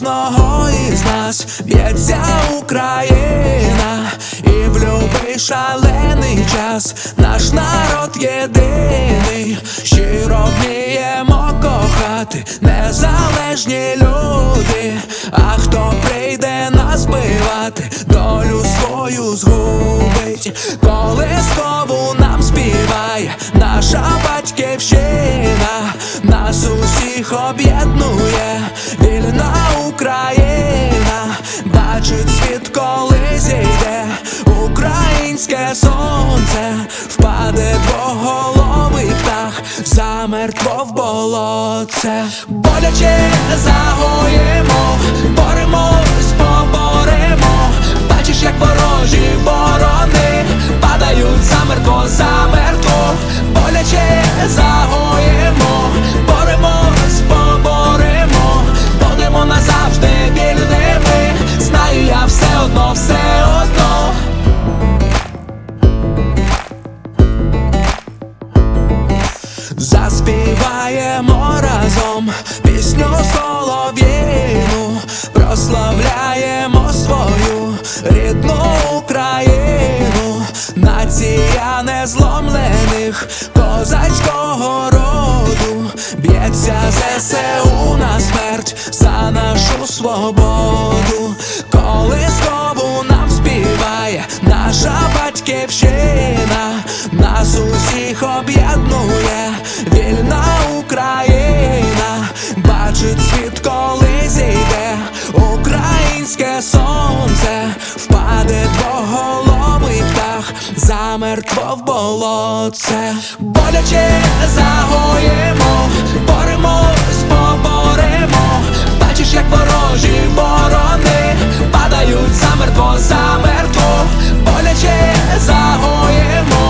кожного із нас б'ється Україна, і в любий шалений час наш народ єдиний. Щиро вміємо кохати незалежні люди, а хто прийде нас бивати, долю свою згубить. Колискову нам співає наша батьківщина, нас усіх об'єднує вільна Україна. Бачить світ, коли зійде українське сонце, впаде двоголовий птах замертво в болотце. Боляче загоїмо, боремось, поборемо. Бачиш, як ворожі ворони падають замертво, замертво. Боляче загоїмо, боремось, поборемо. Будемо назавжди вільними, знаю я все одно, все одно. Заспіваємо разом пісню солов'їну, прославляємо свою рідну Україну. Нація незломлених козацького роду, б'ється ЗСУ на смерть за нашу свободу. Колискову нам співає наша батьківщина, нас усіх об'єднує вільна Україна. Бачить світ, коли зійде українське сонце, впаде двоголовий птах замертво в болотце. Боляче загоїмо, боремось, поборемо. Бачиш, як ворожі ворони падають замертво, замертво. Боляче загоїмо,